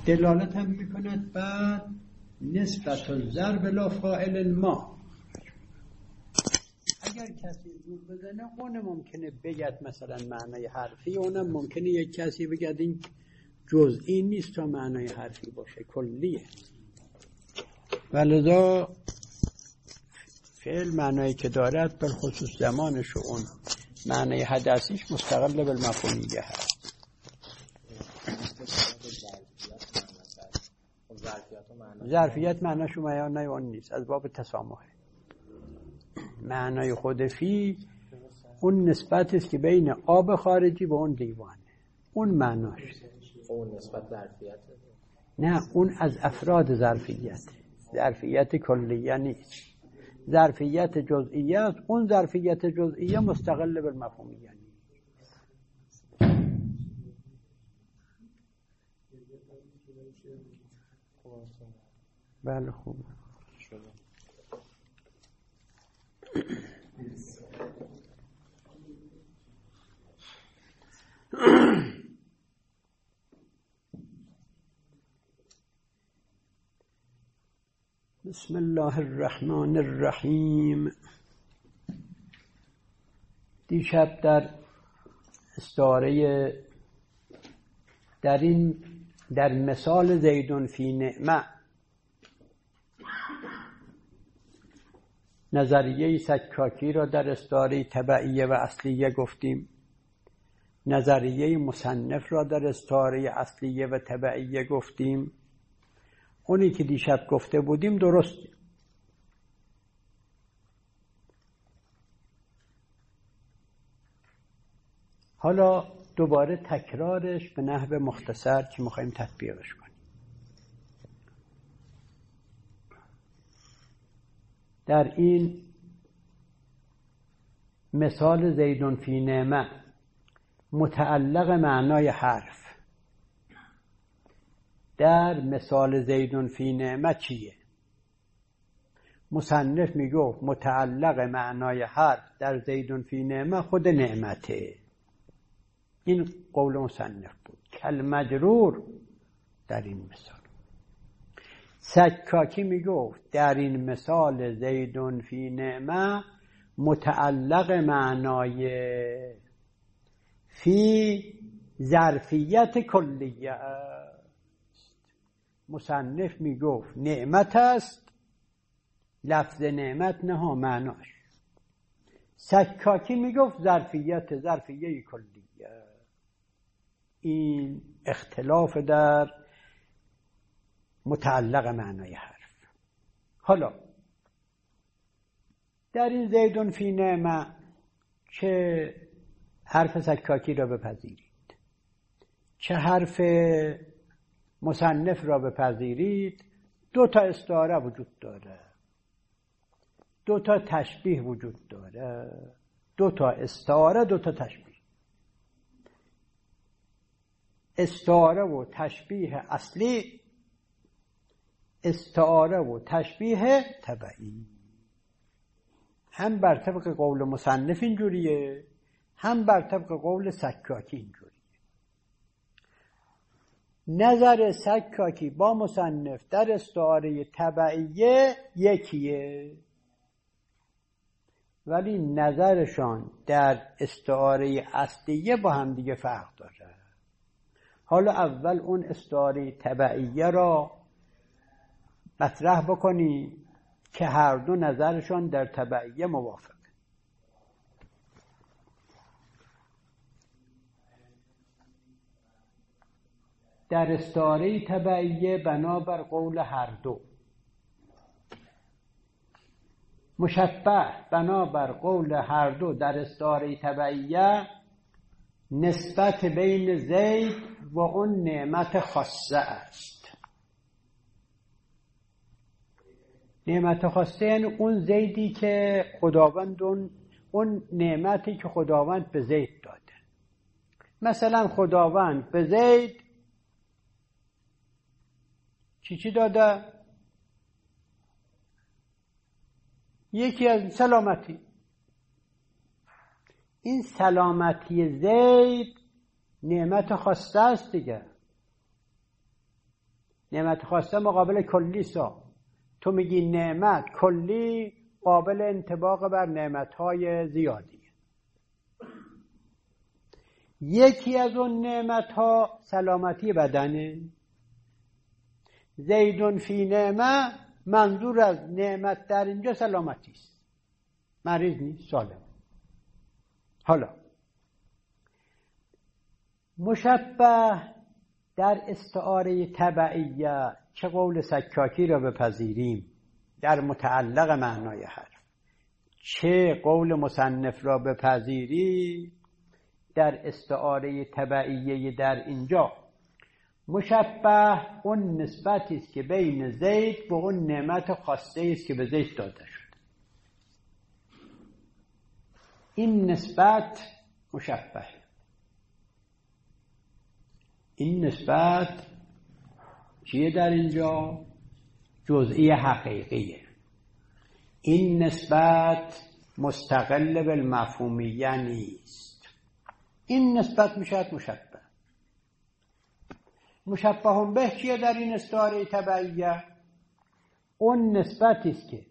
دلالت هم میکند بعد نسبت الضرب لا فاعل ما. اگر کسی زور بزنه اون ممکنه بگد مثلا معنای حرفی، اونم ممکنه یک کسی بگد این جزئی نیست تا معنای حرفی باشه، کلیه. ولذا فعل معنایی که دارد به خصوص زمانش و اون معنای حدثیش مستقل بالمفهومیه هست. ظرفیت معناش معنای اون نیست، از باب تسامحه. معنای خود فی اون نسبت است که بین آب خارجی و اون دیوانه، اون معناش. اون نسبت ظرفیت نه، اون از افراد ظرفیت کلیه نیست، ظرفیت جزئیه است. اون ظرفیت جزئیه مستقل بالمفهومیه نیست. بله خوب. بسم الله الرحمن الرحیم. دیشب در استعاره در مثال زیدون فی نعمه نظریه سکاکی را در استعاره تبعیه و اصلیه گفتیم. نظریه مصنف را در استعاره اصلیه و تبعیه گفتیم. اونی که دیشب گفته بودیم درسته. حالا دوباره تکرارش به نحو مختصر که میخوایم تطبیقش کنیم. در این مثال زیدون فی نعمه متعلق معنای حرف در مثال زیدون فی نعمه چیه؟ مصنف میگه متعلق معنای حرف در زیدون فی نعمه خود نعمته. این قول مصنف بود. کل مجرور در این مثال. سکاکی میگفت در این مثال زیدون فی نعمه متعلق معنای فی ظرفیت کلیه است. مصنف میگفت نعمت است، لفظ نعمت نه ها معناش. سکاکی میگفت ظرفیه کلیه. این اختلاف در متعلق معنای حرف. حالا در این زیدون فی نعمه چه حرف سکاکی را بپذیرید چه حرف مصنف را بپذیرید، دو تا استعاره وجود داره، دو تا تشبیه وجود داره. دو تا استعاره، دو تا تشبیه. استعاره و تشبیه اصلی، استعاره و تشبیه تبعی. هم بر طبق قول مصنف اینجوریه، هم بر طبق قول سکاکی اینجوریه. نظر سکاکی با مصنف در استعاره تبعیه یکیه، ولی نظرشان در استعاره اصلیه با هم دیگه فرق داره. حالا اول اون استعاره تبعیه را مطرح بکنی که هر دو نظرشان در تبعیه موافق. در استعاره تبعیه بنابر قول هر دو، مشبه بنابر قول هر دو در استعاره تبعیه نسبت بین زید و اون نعمت خاصه است. نعمت خاصه یعنی اون زیدی که خداوند اون نعمتی که خداوند به زید داده. مثلا خداوند به زید چی داده؟ یکی از سلامتی. این سلامتی زید نعمت خاصه است دیگه. نعمت خاصه مقابل کلی سا. تو میگی نعمت کلی قابل انطباق بر نعمتهای زیادی. یکی از اون نعمتها سلامتی بدنه. زیدون فی نعمه، منظور از نعمت در اینجا سلامتی است، مریض نیست، سالم. حالا مشبه در استعاره تبعیه چه قول سکاکی را بپذیریم در متعلق معنای حرف، چه قول مصنف را بپذیریم در استعاره تبعیه در اینجا. مشبه اون نسبتی است که بین زید و اون نعمت خاصه است که به زید داده شد. این نسبت مشبه. این نسبت چیه در اینجا؟ جزئی حقیقیه. این نسبت مستقل بالمفهومیه نیست. این نسبت میشد مشبه. مشبه به چیه در این استعاره تبعیه؟ اون نسبتی است که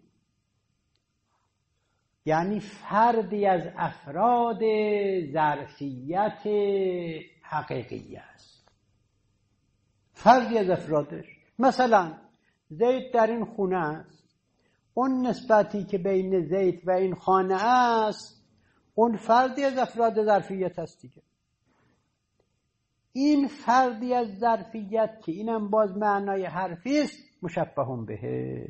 یعنی فردی از افراد ظرفیت حقیقی است. فردی از افرادش. مثلا زید در این خونه است، اون نسبتی که بین زید و این خانه است اون فردی از افراد ظرفیت است دیگه. این فردی از ظرفیت که اینم باز معنای حرفی است، مشبه به.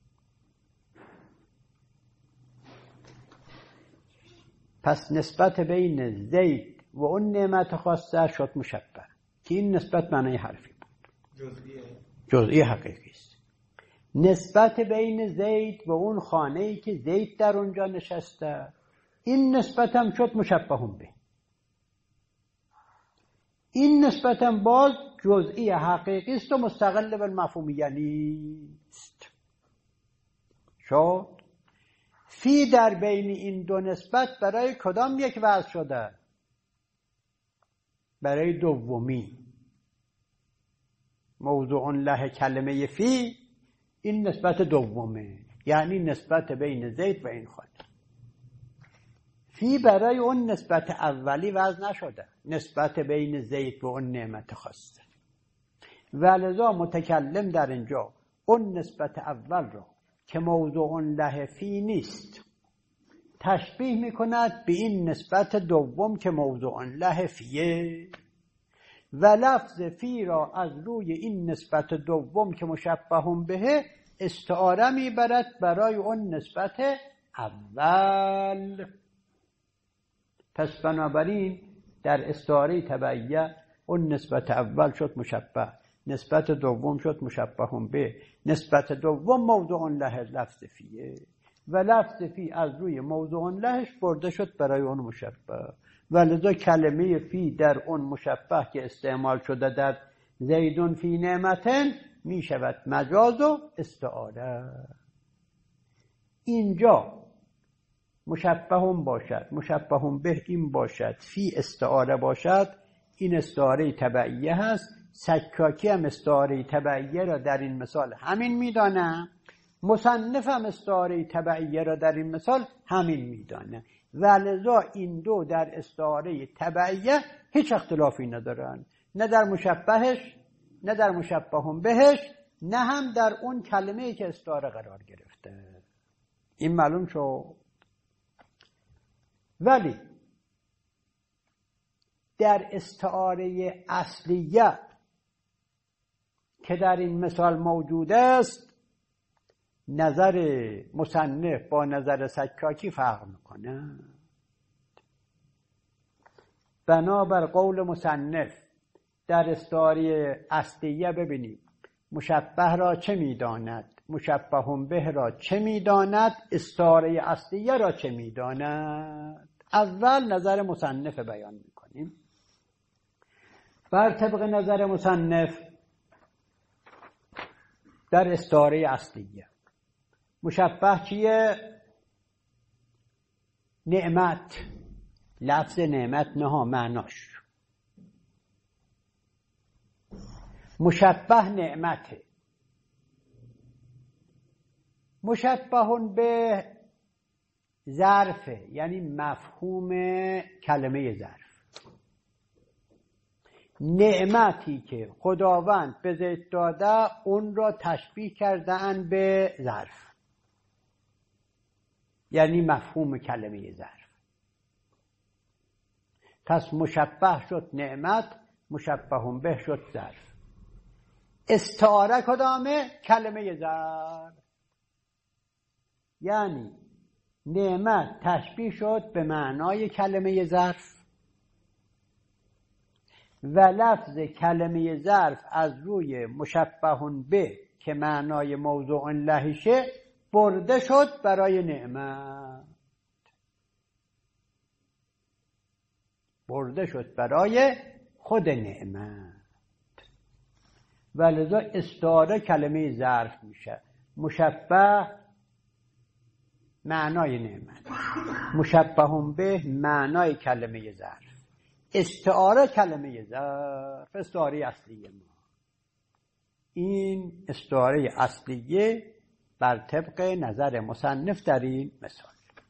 پس نسبت بین زید و اون نعمت خاصه شد مشبه، که این نسبت معنای حرفی بود، جزئی حقیقی است. نسبت بین زید و اون خانه‌ای که زید در اونجا نشسته، این نسبت هم شد مشبه به. این نسبت هم باز جزئی حقیقی است و مستقل بالمفهومیه نیست. شد فی در بین این دو نسبت برای کدام یک وضع شده؟ برای دومی. موضوع له کلمه فی این نسبت دومه، یعنی نسبت بین زید و این خانه. فی برای اون نسبت اولی وضع نشده، نسبت بین زید و اون نعمت خاصه. ولذا متکلم در اینجا اون نسبت اول را که موضوع له فی نیست تشبیه میکند به این نسبت دوم که موضوع له فیه، و لفظ فی را از روی این نسبت دوم که مشبه به استعاره میبرد برای اون نسبت اول. پس بنابراین در استعاره تبعیه اون نسبت اول شد مشبه، نسبت دوم شد مشبه به. نسبت دوم موضوع له لفظ فیه و لفظ فی از روی موضوع لهش برده شد برای اون مشبه. ولذا کلمه فی در اون مشبه که استعمال شده در زیدون فی نعمتن می شود مجاز و استعاره. اینجا مشبه باشد، مشبه به این باشد، فی استعاره باشد، این استعاره تبعیه هست. سکاکی هم استعاره تبعیه را در این مثال همین میدانه، مصنف هم استعاره تبعیه را در این مثال همین میدانه. ولذا این دو در استعاره تبعیه هیچ اختلافی ندارن، نه در مشبهش، نه در مشبه بهش، نه هم در اون کلمه‌ای که استعاره قرار گرفته. این معلوم شد. ولی در استعاره اصلیه که در این مثال موجود است، نظر مصنف با نظر سکاکی فرق میکنه. بنابر قول مصنف در استعاره اصلیه ببینیم مشبه را چه میداند، مشبه به را چه میداند، استعاره اصلیه را چه میداند. اول نظر مصنف بیان میکنیم. بر طبق نظر مصنف در استعاره اصلیه مشبه چیه؟ نعمت. لفظ نعمت نه معناش مشبه نعمته. مشبه به ظرفه، یعنی مفهوم کلمه ظرف. نعمتی که خداوند به زید داده اون را تشبیه کردن به ظرف، یعنی مفهوم کلمه ظرف. پس مشبه شد نعمت، مشبه به شد ظرف. استعاره کدامه؟ کلمه ظرف. یعنی نعمت تشبیه شد به معنای کلمه ظرف و لفظ کلمه ظرف از روی مشبه به که معنای موضوع لهشه برده شد برای نعمت، برده شد برای خود نعمت. ولذا استعاره کلمه ظرف میشه. مشبه معنای نعمت، مشبه به معنای کلمه ظرف. استعاره کلمه ظرف استعاره اصلیه ما. این استعاره اصلیه بر طبق نظر مصنف در این مثال.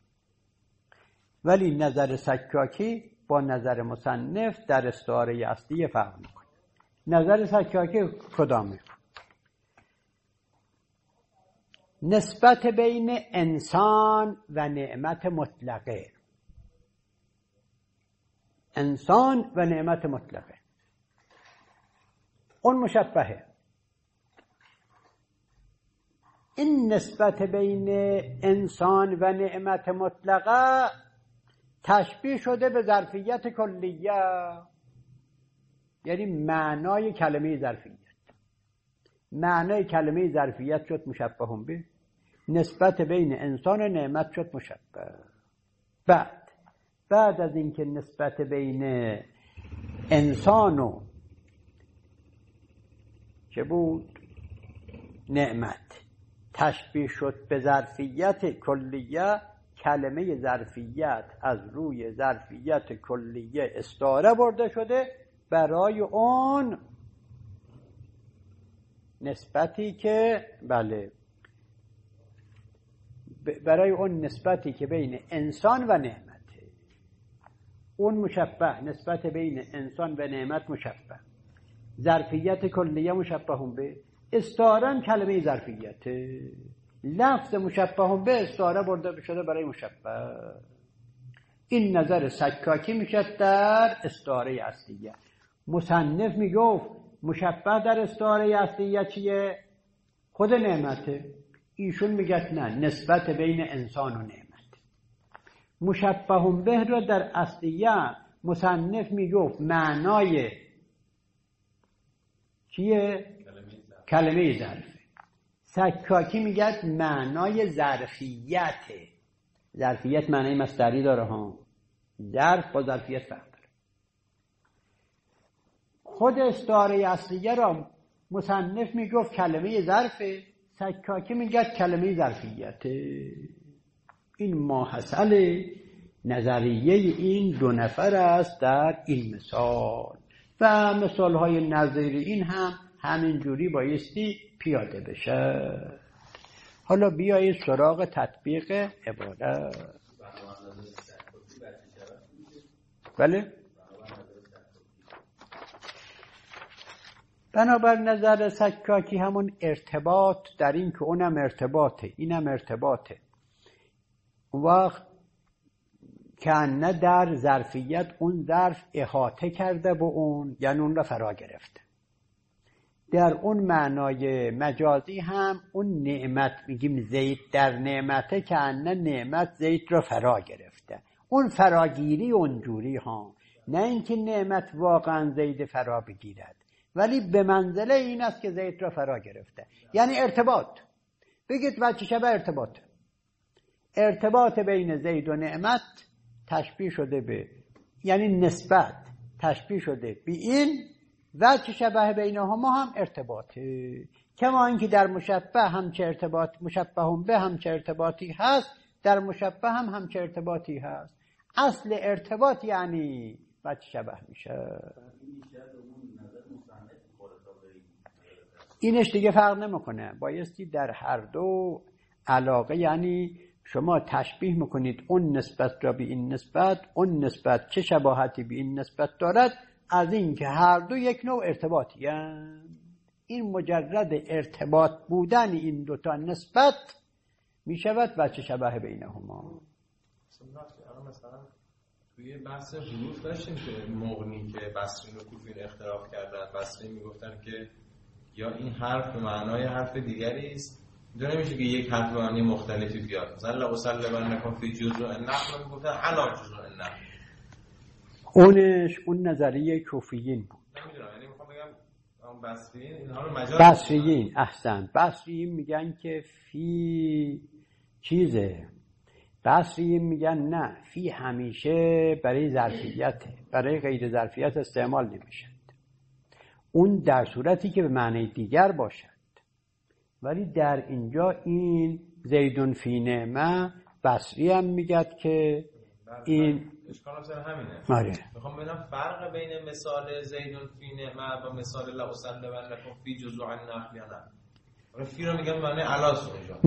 ولی نظر سکاکی با نظر مصنف در استعاره اصلیه فرق میکنه. نظر سکاکی کدامه؟ نسبت بین انسان و نعمت مطلقه. انسان و نعمت مطلقه اون مشبهه. این نسبت بین انسان و نعمت مطلقه تشبیه شده به ظرفیت کلیه، یعنی معنای کلمه ظرفیت. معنای کلمه ظرفیت شد مشبه به، نسبت بین انسان و نعمت شد مشبه. بعد از اینکه نسبت بین انسان و چه بود نعمت تشبیه شد به ظرفیت کلیه، کلمه ظرفیت از روی ظرفیت کلیه استعاره برده شده برای اون نسبتی که برای اون نسبتی که بین انسان و نعمت. اون مشبه نسبت بین انسان و نعمت مشبه، ظرفیت کلیه مشبه به، استعاره کلمه ظرفیت. لفظ مشبه به استعاره برده شده برای مشبه. این نظر سکاکی میشد در استعاره اصلیه. مصنف میگفت مشبه در استعاره اصلیه چیه؟ خود نعمته. ایشون میگه نه، نسبت بین انسان و نعمت. مشبه به را در اصلیه مصنف میگفت معنای چیه؟ کلمه ظرف. سکاکی میگه معنای ظرفیته. ظرفیت معنای مصدری داره ها، ظرف با ظرفیت فرق داره. خود استعاره اصلیه را مصنف میگفت کلمه ظرفه، سکاکی میگه کلمه ظرفیته. این ماحصل نظریه این دو نفر است در این مثال و مثالهای نظری این هم همینجوری بایستی پیاده بشه. حالا بیایید سراغ تطبیق عبارت. بله؟ بنابر نظر سکاکی همون ارتباط در این که اونم ارتباطه اینم ارتباطه. وقت که نه در ظرفیت اون ظرف احاطه کرده با اون، یعنی اون را فرا گرفته. در اون معنای مجازی هم اون نعمت، میگیم زید در نعمته، که نه نعمت زید را فرا گرفته. اون فراگیری اونجوری ها، نه اینکه نعمت واقعا زید فرا بگیرد، ولی به منزله این است که زید را فرا گرفته. یعنی ارتباط. بگید وجه شبه ارتباط. ارتباط بین زید و نعمت تشبیه شده به، یعنی نسبت تشبیه شده به این وجه شبه بینهما هم ارتباطه. کما اینکه در مشبه همچه ارتباط، مشبه به همچه ارتباطی هست، در مشبه هم همچه ارتباطی هست. اصل ارتباط یعنی وجه شبه میشه. اینش دیگه فرق نمیکنه، بایستی در هر دو علاقه یعنی شما تشبیه میکنید اون نسبت را به این نسبت، اون نسبت چه شباهتی به این نسبت دارد، از این که هر دو یک نوع ارتباطی هستند. این مجرد ارتباط بودن این دوتا نسبت میشود وجه شبه بینهما. مثلا توی بحث حروف داشتیم که مغنی که بصرین و کوفین اختلاف کردن، بصرین میگفتن که یا این حرف به معنای حرف دیگری است، اینجا نمیشه که یک حرف به معنی مختلفی بیاد. مثلا لأصلبنکم فی جذوع النخل میگفتن علی جذوع النخل. اون نظریه کوفیین بود. نمیدونم، یعنی میخوام بگم بصرین اینها رو مجاز بصریین احسن، بصریین میگن که فی چیزه، بصریین میگن نه، فی همیشه برای ظرفیته، برای غیر ظرفیت استعمال نمیشه. اون در صورتی که به معنی دیگر باشد. ولی در اینجا این زیدون فی نعمه، بصری هم میگد که این اشکال سر همینه. آره. میخوام ببینم فرق بین مثال زیدون فی نعمه و مثال لأصلبنکم فی جذوع النخل یا نه. فی رو میگم معنی علاس اونجا.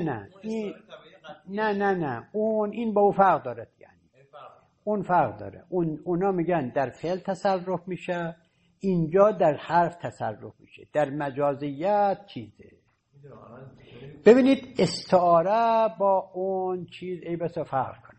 نه اون این با او فرق دارد، یعنی اون فرق داره. اونا میگن در فعل تصرف میشه، اینجا در حرف تصرف میشه، در مجازیت چیزه. ببینید استعاره با اون چیز ای بسا فرق کنه.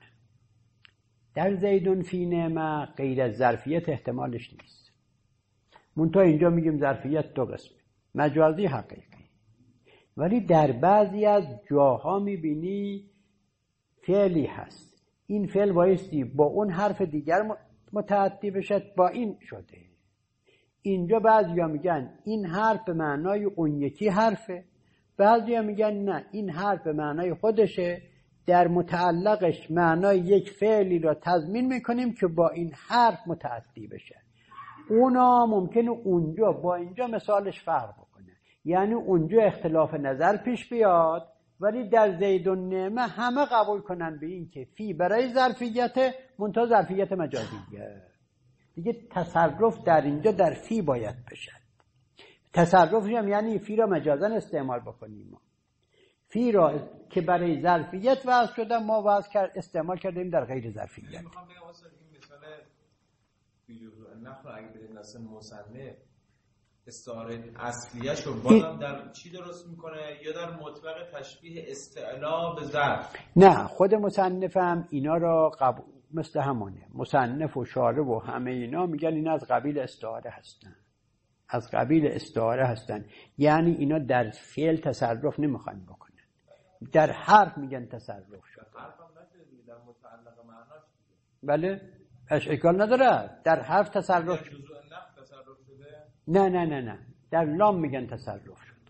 در زیدون فی نعمه غیر از ظرفیت احتمالش نیست. منتها اینجا میگیم ظرفیت دو قسمه، مجازی حقیقی. ولی در بعضی از جاها میبینی فعلی هست، این فعل بایستی با اون حرف دیگر متعدی بشد، با این شده. اینجا بعضیا میگن این حرف به معنای اون یکی حرفه، بعضیا میگن نه این حرف به معنای خودشه، در متعلقش معنای یک فعلی را تضمین میکنیم که با این حرف متعدی بشه. اونا ممکنه اونجا با اینجا مثالش فرق بکنه، یعنی اونجا اختلاف نظر پیش بیاد، ولی در زیدون نعمه همه قبول کنن به این که فی برای ظرفیت منتها ظرفیت مجازیه. دیگه تصرف در اینجا در فی باید بشه. تصرفش هم یعنی فی را مجازن استعمال بکنیم. ما فی را که برای ظرفیت وضع شده ما وضع استعمال کردیم در غیر ظرفیت. میخوام بگم اصلا این مثال فی جذوع النخل اگه بدیم مثلا مصنف استعاره اصلیه شو بازم در چی درست میکنه یا در مطلق تشبیه استعلا به ظرف؟ نه، خود مصنف هم اینا را قبول، مثل همونه، مصنف و شارح و همه اینا میگن این از قبیل استعاره هستن، از قبیل استعاره هستن، یعنی اینا در فعل تصرف نمیخوان بکنن، در حرف میگن تصرف شد. حرف هم نشده در متعلق معناش. بله اشکال نداره، در حرف تصرف شد. جزء نفس تصرف نه شده؟ نه در لام میگن تصرف شده.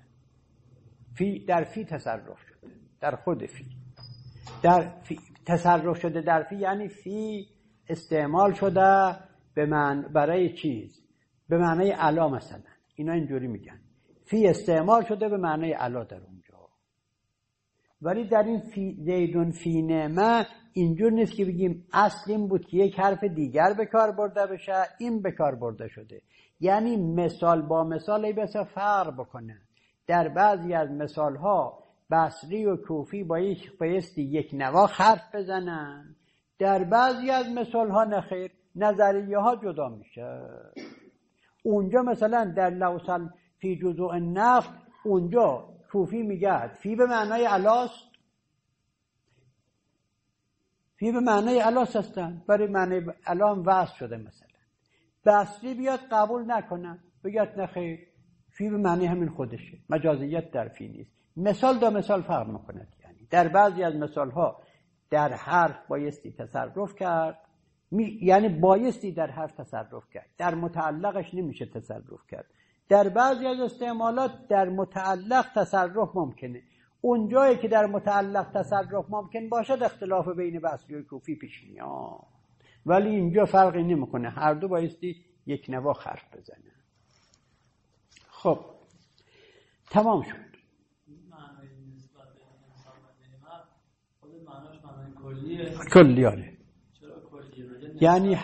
فی در فی تصرف شده، در خود فی. در فی تصرف شده در فی یعنی فی استعمال شده به برای چیز، به معنی علا مثلا. اینا اینجوری میگن فی استعمال شده به معنی علا در اونجا. ولی در این زیدون فی نعمه اینجور نیست که بگیم اصل این بود که یک حرف دیگر به کار برده بشه، این به کار برده شده. یعنی مثال با مثال بس فرق بکنه. در بعضی از مثال ها بصری و کوفی بایستی یک نواخ حرف بزنن، در بعضی از مثال ها نخیر، نظریه ها جدا میشه. اونجا مثلا در لوسل فی جذوع النخل اونجا کوفی میگه فی به معنای علاست، فی به معنای علاست هستن، برای معنای علام وصل شده. مثلا بصری بیاد قبول نکنه، بگه نخیر فی به معنی همین خودشه، مجازیت در فی نیست. مثال دا مثال فرق میکنه. یعنی در بعضی از مثال ها در حرف بایستی تصرف کرد، یعنی بایستی در حرف تصرف کرد، در متعلقش نمیشه تصرف کرد. در بعضی از استعمالات در متعلق تصرف ممکنه، اون جایی که در متعلق تصرف ممکن باشد اختلاف بین بصری و کوفی پیش میاد، ولی اینجا فرقی نمیکنه، هر دو بایستی یک نواخ حرف بزنه. خب تمام شد. معنای نسبت بین انسان و نعمت خود معناش معنای کلیه. کلیانه. چرا کلیه؟ یعنی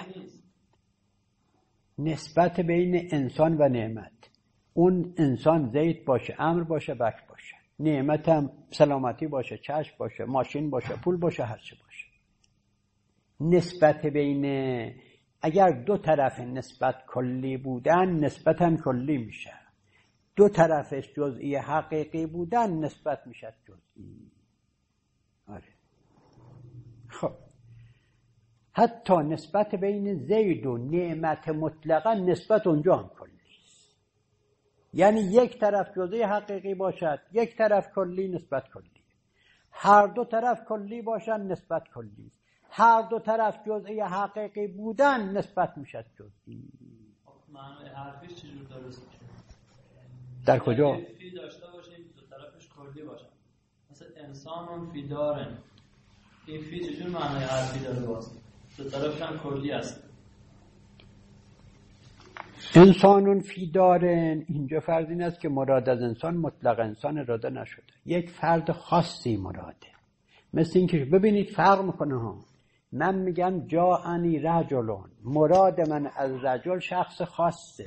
نسبت بین انسان و نعمت، اون انسان زید باشه، امر باشه، بک باشه، نعمتم سلامتی باشه، چشم باشه، ماشین باشه، پول باشه، هر چی باشه. نسبت بین، اگر دو طرف نسبت کلی بودن نسبت هم کلی میشه، دو طرفش جزئی حقیقی بودن نسبت میشه جزئی. آره. خب حتی نسبت بین زید و نعمت مطلقا نسبت اونجا هم کلی است. یعنی یک طرف جزئی حقیقی باشد، یک طرف کلی، نسبت کلی. هر دو طرف کلی باشن نسبت کلی. هر دو طرف جزئی حقیقی بودن نسبت میشد جزئی. معنی حرفیش چجور درست میشه؟ در کجا؟ فی داشته باشیم دو طرفش کلی باشه، مثل انسان فی دارن، این فی چجور معنی حرفی داره باز؟ دو طرفش هم کلی است. انسان فی دارن، اینجا فرض این است که مراد از انسان مطلق انسان اراده نشده، یک فرد خاصی مراده. مثل این که ببینید فرق میکنه ها. من میگم جاءنی رجلون، مراد من از رجل شخص خاصه،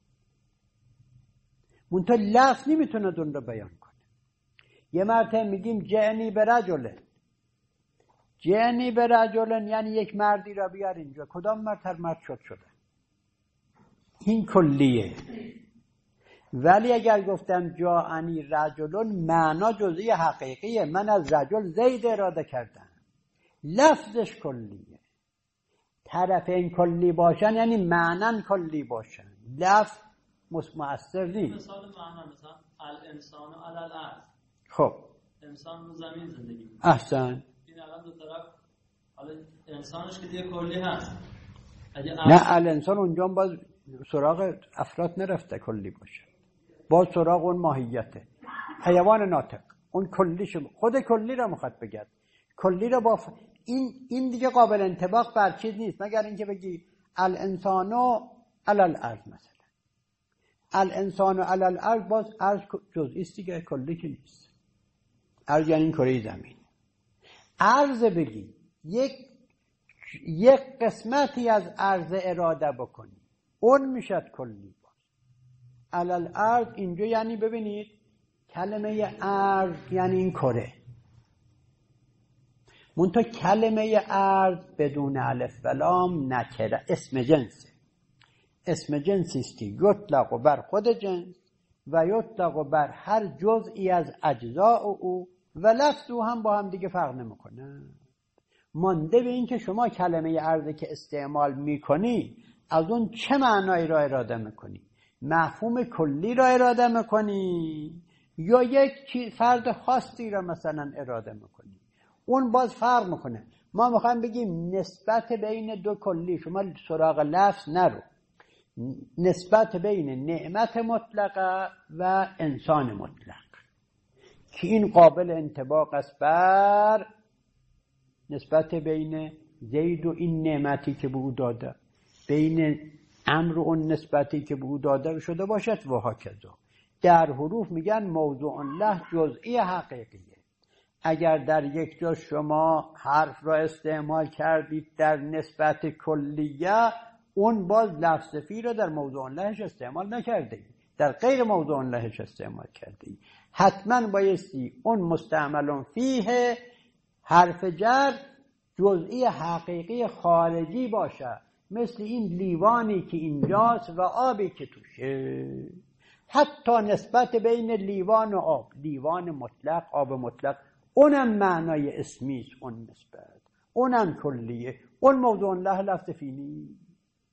منتها لفظ نمیتونه اون رو بیان کنه. یه مرتبه میگیم جعنی به رجلن، جعنی به رجلن یعنی یک مردی را بیار اینجا. کدام مرد شده، این کلیه. ولی اگر گفتم جاءنی رجلون، معنا جزئی حقیقیه، من از رجل زید اراده کردم، لفظش کلیه. طرفین کلی باشن یعنی معنن کلی باشن، لفظ مؤثر نیست. مثال معنا مثلا الانسان علی الارض، خب انسان رو زمین زندگی می‌کنه. احسن. این الان دو طرف، حالا انسانش که دیگه کلی هست. نه الانسان اونجا باز سراغ افراد نرفته کلی باشه، باز سراغ اون ماهیته. حیوان ناطق اون کلیش، خود کلی را میخواد بگد، کلی را با این دیگه قابل انطباق بر چیز نیست مگر اینکه بگی الانسانو علی الارض. مثلا الانسانو علی الارض، باز ارض جزئی است دیگه، کلی که نیست. ارض یعنی این کره زمین. ارض بگی یک قسمتی از ارض اراده بکنی، اون میشد کلی. باز علی الارض اینجا یعنی ببینید کلمه ارض یعنی این کره، منتها کلمه ارض بدون الف و لام نکره، اسم جنسه. اسم جنسی است که یطلق بر خود جنس و یطلق بر هر جزئی از اجزاء او و لفظ او هم با هم دیگه فرق نمیکنه. مانده به این که شما کلمه ارض که استعمال میکنی از اون چه معنایی را اراده میکنی، مفهوم کلی را اراده میکنی یا یک فرد خاصی را مثلا اراده میکنی، اون باز فرق میکنه. ما میخوایم بگیم نسبت بین دو کلی، شما سراغ لفظ نرو، نسبت بین نعمت مطلقه و انسان مطلق که این قابل انطباق است بر نسبت بین زید و این نعمتی که به او داده، بین امر و اون نسبتی که به او داده شده باشد و هاکذا. در حروف میگن موضوع له جزئی حقیقیه. اگر در یک جا شما حرف را استعمال کردید در نسبت کلیه، اون باز لفظ فی را در موضوع لهش استعمال نکردید، در غیر موضوع لهش استعمال کردید. حتما بایستی اون مستعمل فیه حرف جر جزئی حقیقی خارجی باشه، مثل این لیوانی که اینجاست و آبی که توشه. حتی نسبت بین لیوان و آب، لیوان مطلق، آب مطلق، اونم معنای اسمی است، اون نسبت اونم کلیه، اون موضوع له لفظ فی نیست.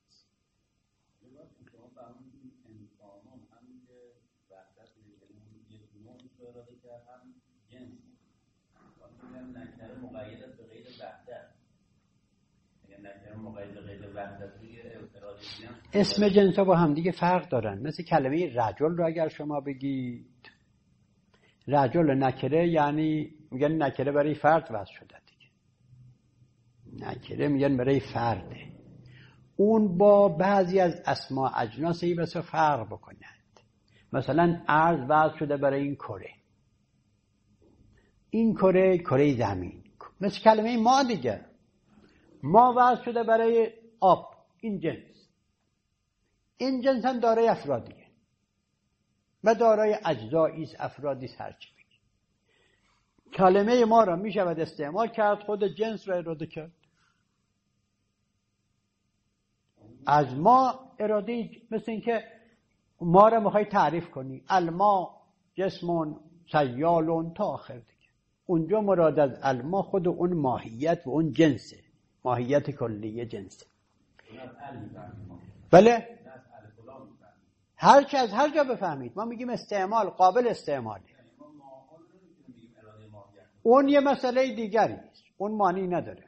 اسم جنس ها با هم دیگه فرق دارن. مثل کلمه رجل رو اگر شما بگید رجل نکره، یعنی میگن نکره برای فرد وضع شده دیگه، نکره میگن برای فرده. اون با بعضی از اسماء اجناس ای بسا فرق بکنند. مثلا ارض وضع شده برای این کره، این کره کره زمین. مثل کلمه ما دیگه، ما وضع شده برای آب، این جنس. این جنس هم دارای افرادیه و دارای اجزایی است، افرادی است، هرچی بگی. کلمه ما را می شود استعمال کرد، خود جنس را اراده کرد. از ما اراده، مثل این که ما را میخوای تعریف کنی الما جسمون سیالون تا آخر دیگه. اونجا مراد از الما خود اون ماهیت و اون جنسه، ماهیت کلیه جنسه. بله، هر چه از هر جا بفهمید. ما میگیم استعمال، قابل استعماله. اون یه مسئله دیگری است، اون معنی نداره.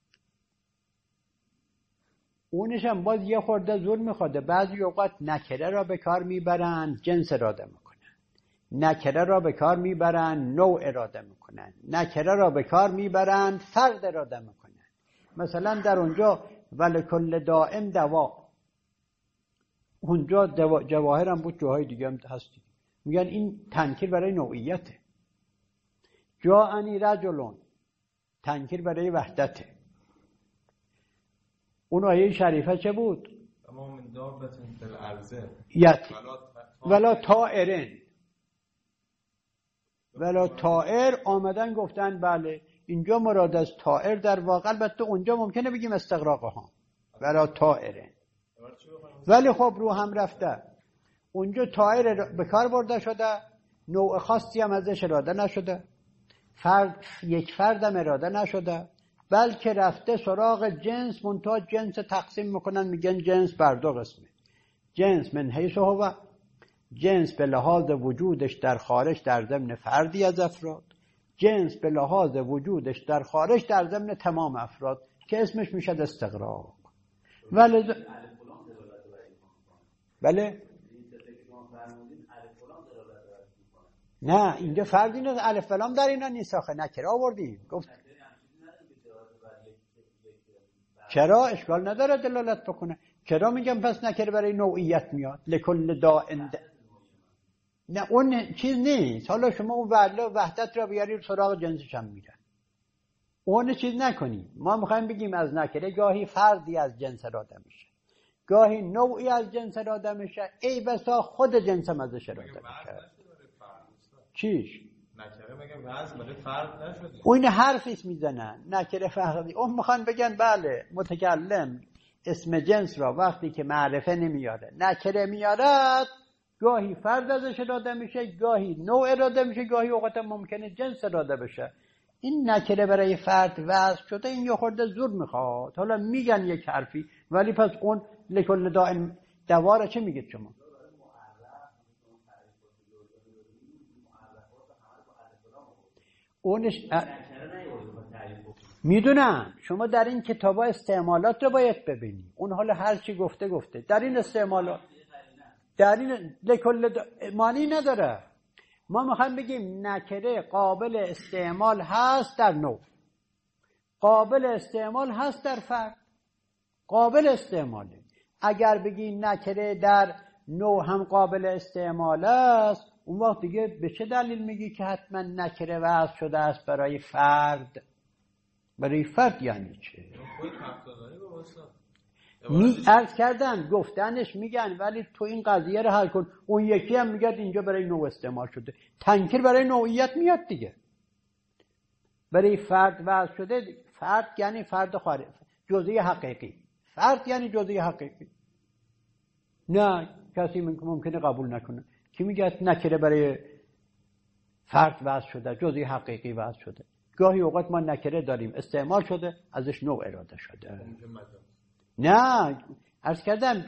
اونش هم باز یه خورده زور میخواده. بعضی اوقات نکره را به کار میبرن، جنس اراده میکنن. نکره را به کار میبرن، نوع اراده میکنن. نکره را به کار میبرن، فرد اراده میکنن. مثلا در اونجا ولکل دائم دوا، اونجا جواهر هم بود، جاهای دیگه هم هست. میگن این تنکیر برای نوعیته. جاءنی رجلون، تنکیر برای وحدته. اون آیه شریفه چه بود؟ تمام دابت فی الارض ولا طائرن، ولا طائر آمدن گفتن بله اینجا مراد از طائر در واقع، البته اونجا ممکنه بگیم استغراق ها، ولا طائرن. ولی خب رو هم رفته، اونجا طائر به کار برده شده، نوع خاصی هم ازش اراده نشده، یک فردم اراده نشده، بلکه رفته سراغ جنس. منتها جنس تقسیم میکنن، میگن جنس بر دو قسمه. جنس من حیث هو، جنس به لحاظ وجودش در خارج در ضمن فردی از افراد، جنس به لحاظ وجودش در خارج در ضمن تمام افراد که اسمش میشه استغراق. بله نه، اینجا فردی نه، الف لام در اینا نیست آخه، نکره آوردیم. گفت چرا اشکال نداره دلالت بکنه. چرا میگم پس نکره برای نوعیت میاد؟ لکل دائن نه، اون چیز نیست. حالا شما اون وحدت را بیارید سراغ جنسش هم میرن، اون چیز نکنید. ما میخوایم بگیم از نکره گاهی فردی از جنس اراده میشه، گاهی نوعی از جنس اراده میشه، ای بسا خود جنس هم ازش اراده میشه. چیش؟ نکره مگه وزن برای فرد نشده؟ اون حرفیش میزنن نکره فردی. اون میخوان بگن بله متکلم اسم جنس را وقتی که معرفه نمیاره نکره میارد، گاهی فرد ازش اراده میشه، گاهی نوع اراده میشه، گاهی اوقات ممکنه جنس اراده بشه. این نکره برای فرد وضع شده، این یه خورده زور میخواد. حالا میگن یک حرفی، ولی پس اون لکل دائم دواره چه میگید شما؟ اونش میدونم شما در این کتابا استعمالات رو باید ببینید. اون حالا هر چی گفته در این استعمالات، در این لکل معنی نداره. ما میخوایم بگیم نکره قابل استعمال هست در نوع، قابل استعمال هست در فرد، قابل استعماله. اگر بگی نکره در نوع هم قابل استعمال است، اون وقت دیگه به چه دلیل میگی که حتما نکره وضع شده است برای فرد؟ برای فرد یعنی چه؟ عرض کردن گفتنش میگن، ولی تو این قضیه رو حل کن. اون یکی هم میگه اینجا برای نوع استعمال شده. تنکیر برای نوعیت میاد دیگه. برای فرد وضع شده. فرد یعنی فرد خارج، جزئی حقیقی. فرد یعنی جزئی حقیقی. نه کسی ممکنه قبول نکنه. کی میگه نکره برای فرد وضع شده، جزئی حقیقی وضع شده؟ گاهی اوقات ما نکره داریم استعمال شده، ازش نوع اراده شده. نه عرض کردم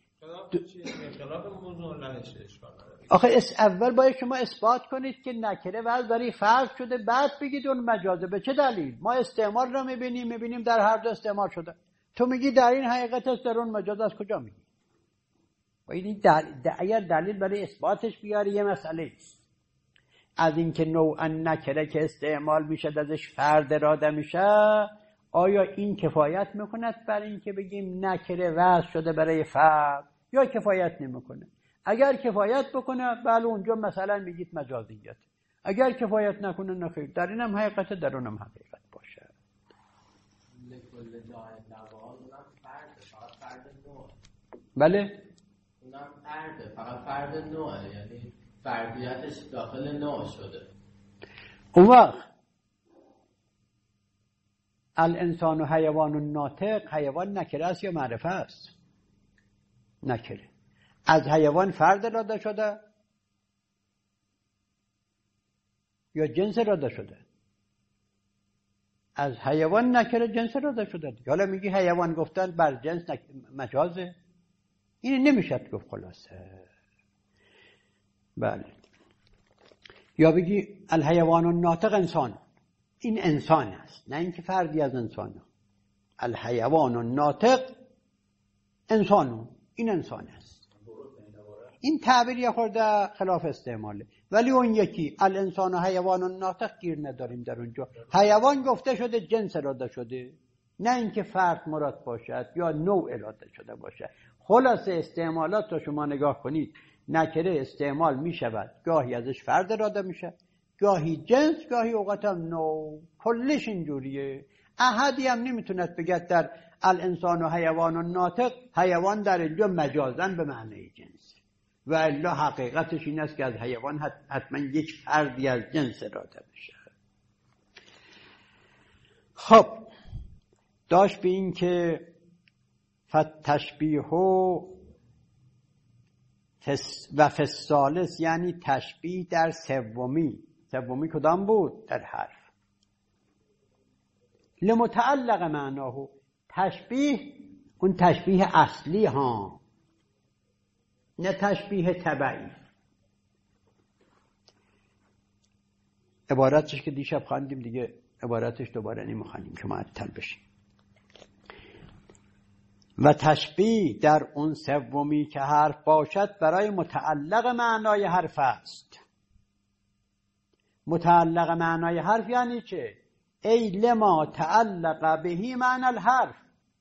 آخه اول باید شما اثبات کنید که نکره وضع برای فرد شده، بعد بگید اون مجازه. به چه دلیل؟ ما استعمال را میبینیم در هر دو استعمال شده. تو میگی در این حقیقت است، در اون مجاز. از کجا میگی؟ باید اگر دلیل برای اثباتش بیاری یه مسئله است. از اینکه نوعا نکره که استعمال میشه ازش فرد اراده میشه، آیا این کفایت میکند برای اینکه بگیم نکره وضع شده برای فرد، یا کفایت نمیکنه؟ اگر کفایت بکنه بله اونجا مثلا میگید مجازیت. اگر کفایت نکنه نخیر. در اینم حقیقت، در اونم حقیقت باشه. بله اونم فرده، فقط فرد نوعه، یعنی فردیتش داخل نوع شده. اون وقت الانسان و حیوان و ناطق، حیوان نکره است یا معرفه است؟ نکره. از حیوان فرد اراده شده یا جنس اراده شده؟ از حیوان نکره جنس اراده شده. حالا میگی حیوان گفتن بر جنس مجازه، این نمیشه گفت خلاصه. بله. یا بگی الحیوان الناطق انسان، این انسان است، نه اینکه فردی از انسان. الحیوان الناطق انسان، این انسان است. این تعبیر یه خورده خلاف استعماله. ولی اون یکی الانسان و حیوان الناطق گیر نداریم در اونجا. حیوان گفته شده جنس اراده شده، نه اینکه فرد مراد باشد یا نوع اراده شده باشد. خلاصه استعمالات رو شما نگاه کنید، نکره استعمال می شود، گاهی ازش فرد اراده میشه، گاهی جنس، گاهی اوقات هم نوع. کلش اینجوریه. احدی هم نمیتوند بگد در الانسان و حیوان و ناطق حیوان در اینجا مجازن به معنی جنس، و الا حقیقتش این است که از حیوان حتما یک فردی از جنس اراده بشه. خب داشت به این که فتشبیه و فالثالث، یعنی تشبیه در سومی. سومی کدام بود؟ در حرف. لمتعلق معناه، تشبیه اون تشبیه اصلی ها، نه تشبیه تبعی. عبارتش که دیشب خواندیم دیگه، عبارتش دوباره نمیخوانیم که معطل بشیم. و تشبیه در اون سومی که حرف باشد برای متعلق معنای حرف است. متعلق معنای حرف یعنی چه؟ ای لما تعلق بهی معنی الحرف،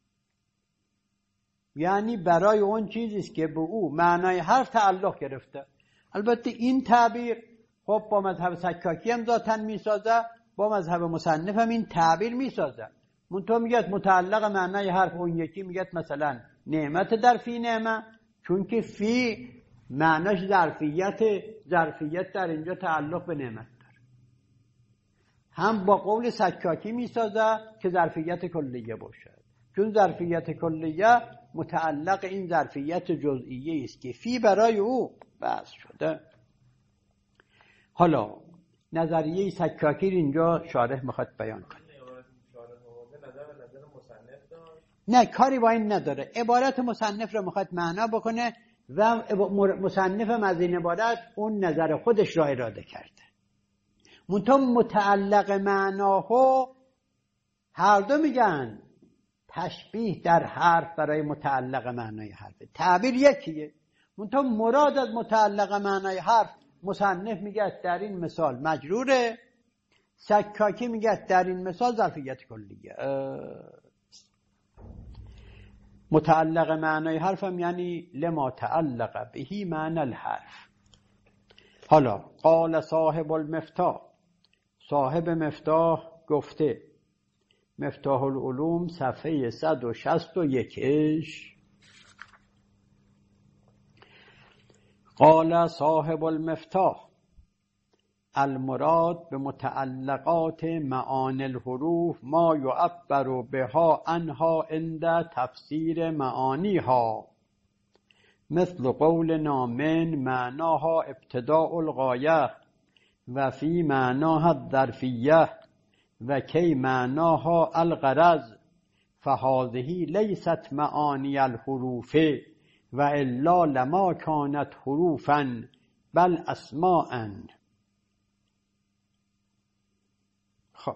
یعنی برای اون چیزیست که به او معنای حرف تعلق گرفته. البته این تعبیر خب با مذهب سکاکی هم ذاتاً میسازه، با مذهب مصنف هم این تعبیر میسازه. منتها میگه متعلق معنای حرف، اون یکی میگه مثلا نعمت در فی نعمه، چون که فی معناش ظرفیت در اینجا تعلق به نعمت داره. هم با قول سکاکی میسازه که ظرفیت کلیه باشه، چون ظرفیت کلیه متعلق این ظرفیت جزئیه است که فی برای او بحث شده. حالا نظریه سکاکی اینجا شارح میخواد بیان کنه. نه کاری با این نداره، عبارت مصنف رو میخواد معنا بکنه و مصنف از این عبارت اون نظر خودش را اراده کرده. منتها متعلق معناه هر دو میگن تشبیه در حرف برای متعلق معنای حرف، تعبیر یکیه. منتها مراد از متعلق معنای حرف مصنف میگه در این مثال مجروره، سکاکی میگه در این مثال ظرفیت کلیه. متعلق معنای حرف هم یعنی لما تعلق بهی معنی الحرف. حالا قال صاحب المفتاح، صاحب مفتاح گفته، مفتاح العلوم صفحه 161. قال صاحب المفتاح المراد به متعلقات معانی الحروف ما یعبر بها عنها عند تفسیر معانیها، مثل قولنا من معناها ابتداء الغایه و فی معناها الظرفیه و کی معناها الغرض، فهذه لیست معانی الحروف و الا لما كانت حروفا بل اسماء. خب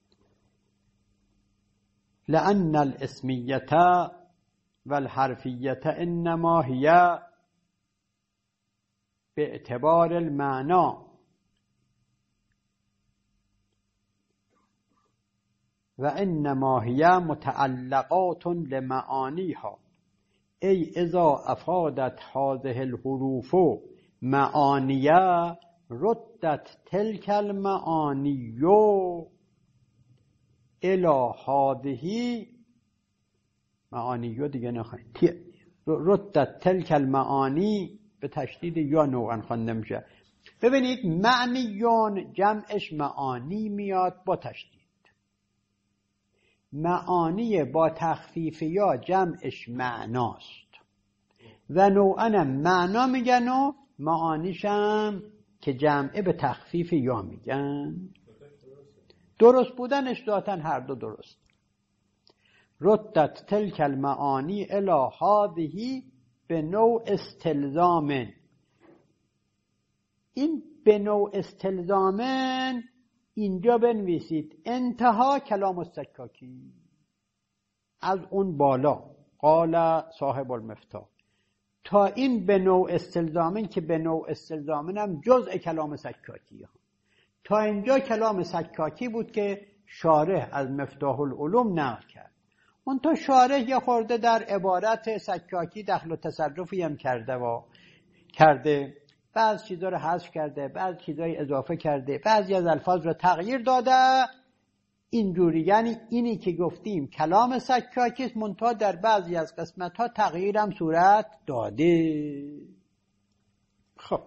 لأن الاسمیت والحرفیت انما هي باعتبار المعنى و انما هي متعلقات لمعانیها، ای اذا افادت هذه الحروف معانیه ردت تلك المعانی الى هذه معانی دیگه نخواهید، ردت تلك المعانی به تشدید یا نوعا خوانده میشه. ببینید معنیون جمعش معانی میاد با تشدید، معانی با تخفیف یا جمعش معناست و نوعا معنا میگن و معانیشم که جمعه به تخفیف یا میگن. درست بودنش ذاتاً هر دو درست. ردت تلک المعانی الی هذه به نوع استلزام. این به نوع استلزامن اینجا بنویسید انتها کلام السکاکی، از اون بالا قال صاحب المفتاح تا این به نوع استلزامن که به نوع استلزامن هم جزء کلام سکاکی ها. تا اینجا کلام سکاکی بود که شارح از مفتاح العلوم نقل کرد. اون تا شارح یه خورده در عبارت سکاکی دخل و تصرفی هم کرده، بعض چیزا رو حذف کرده، بعض چیزای اضافه کرده، بعضی از الفاظ رو تغییر داده. اینجوری یعنی اینی که گفتیم کلام سکاکی است، منتها در بعضی از قسمت‌ها تغییر هم صورت داده. خب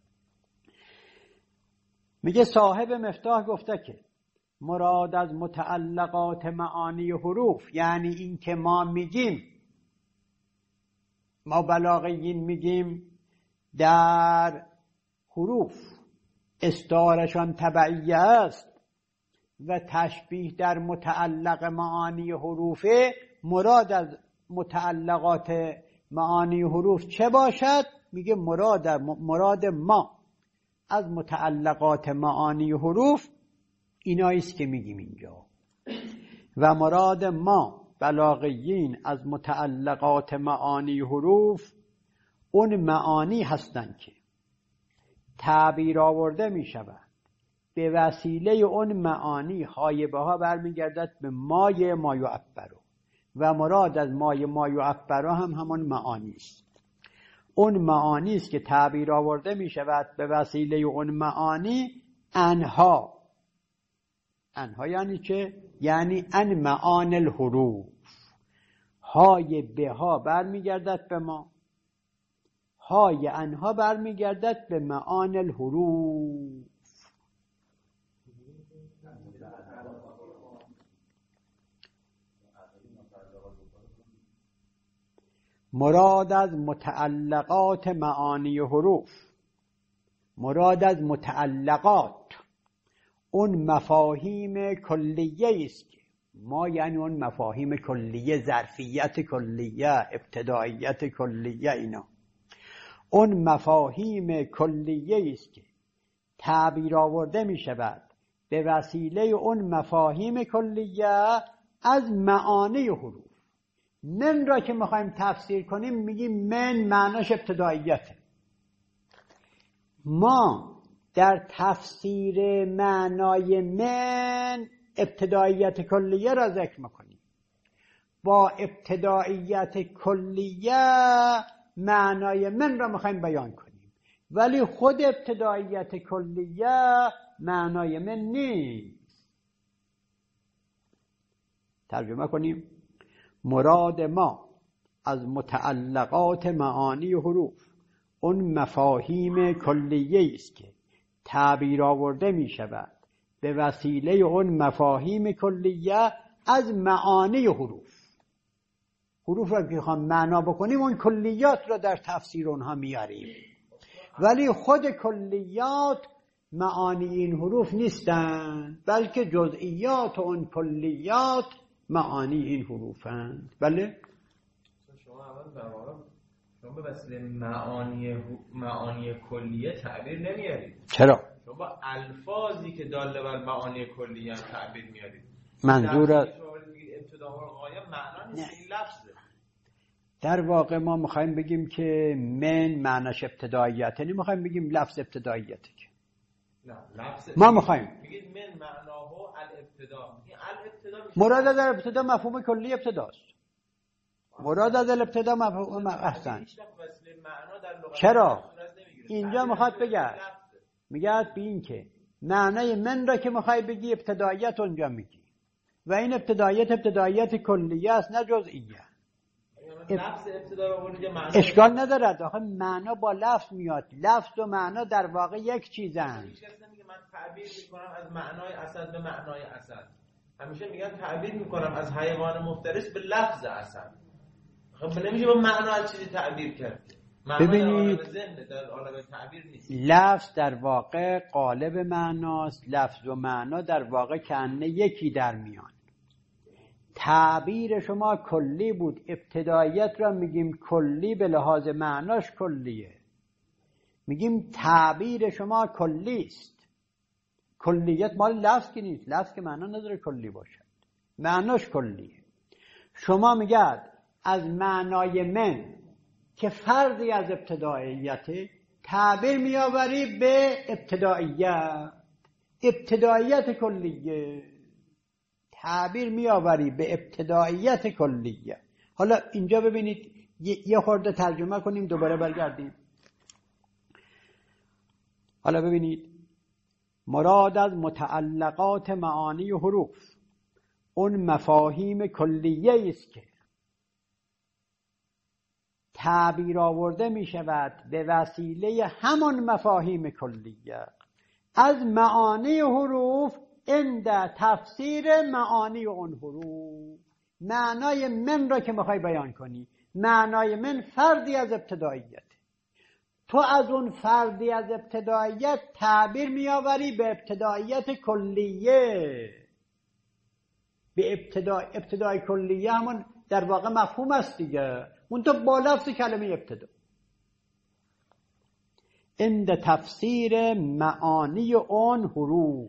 میگه صاحب مفتاح گفته که مراد از متعلقات معانی حروف، یعنی این که ما میگیم، ما بلاغیین میگیم در حروف استعارشان تبعیه است و تشبیه در متعلق معانی حروفه. مراد از متعلقات معانی حروف چه باشد؟ میگه مراد ما از متعلقات معانی حروف ایناییست که میگیم اینجا، و مراد ما بلاغیین از متعلقات معانی حروف اون معانی هستند که تعبیر آورده می شود به وسیله اون معانی حایبه ها برمیگردد به مایه ما یعبرو، و مراد از مایه ما یعبرو هم همون معانی است. اون معانی است که تعبیر آورده می شود به وسیله اون معانی انها یعنی چه؟ یعنی ان معان الحروف، های به ها برمیگردد به ما، های انها برمیگردد به معان الحروف. مراد از متعلقات معانی حروف، مراد از متعلقات اون مفاهیم کلیه است که ما، یعنی اون مفاهیم کلیه، ظرفیت کلیه، ابتداییت کلیه، اینا اون مفاهیم کلیه است که تعبیر آورده می شود به وسیله اون مفاهیم کلیه از معانی حروف. من را که میخوایم تفسیر کنیم میگیم من معناش ابتداییته. ما در تفسیر معنای من ابتداییت کلیه را ذکر میکنیم، با ابتداییت کلیه معنای من را میخوایم بیان کنیم، ولی خود ابتداییت کلیه معنای من نیست. ترجمه کنیم. مراد ما از متعلقات معانی حروف اون مفاهیم کلیه است که تعبیر آورده می شود به وسیله اون مفاهیم کلیه از معانی حروف. حروف را که خواهم معنا بکنیم اون کلیات را در تفسیر اونها میاریم، ولی خود کلیات معانی این حروف نیستند، بلکه جزئیات اون کلیات معانی این حروفند. بله؟ شما اول در واقع شما به وسیله معانی کلیه تعبیر نمیارید. چرا؟ شما با الفاظی که داله بر معانی کلیه هم تعبیر میارید. منظور ابتدا و غایه معنا نیست، این لفظه. در واقع ما میخوایم بگیم که من معناش ابتداییت، یعنی میخوایم بگیم لفظ ابتداییته. نه لفظ ما میخوایم بگید من معناه الابتدا. مراد از الابتدا مفهوم کلی ابتداست. مراد از الابتدا مفهوم احسن. چرا؟ اینجا میخواد میگه به این که معنای من را که میخوای بگی ابتداییت اونجا میگی، و این ابتداییت کلیه است نه جزئیه. لفظ ابتدا رو آورد معنا اشکال ندارد، آخه معنا با لفظ میاد. لفظ و معنا در واقع یک چیزن. هیچ کس نمیگه من تعبیر میکنم از معنای اسد به معنای اسد. همیشه میگن تعبیر میکنم از حیوان مفترس به لفظ اصل. خب نمیشه با معنا از چیزی تعبیر کرد. ببینید در عالم تعبیر نیست. لفظ در واقع قالب معناست، لفظ و معنا در واقع کنه یکی در میان. تعبیر شما کلی بود، ابتداییت را میگیم کلی به لحاظ معناش کلیه. میگیم تعبیر شما کلی است. کلیت مال لفظ که نیست، لفظ که معنا نداره کلی باشد، معناش کلیه. شما میگید از معنای من که فردی از ابتداییت تعبیر میآوری به ابتداییت، ابتداییت کلیه، تعبیر میآوری به ابتداییت کلیه. حالا اینجا ببینید یه خورده ترجمه کنیم دوباره برگردیم. حالا ببینید مراد از متعلقات معانی و حروف اون مفاهیم کلیه است که تعبیر آورده می شود به وسیله همان مفاهیم کلیه از معانی حروف عند تفسیر معانی اون حروف. معنای من را که میخوای بیان کنی، معنای من فردی از ابتداییت، تو از اون فردی از ابتداییت تعبیر میآوری به ابتداییت کلیه. به ابتدای کلیه همون در واقع مفهوم است دیگه، اون تو با لفظ کلمه ابتدا. عند تفسیر معانی اون حروف،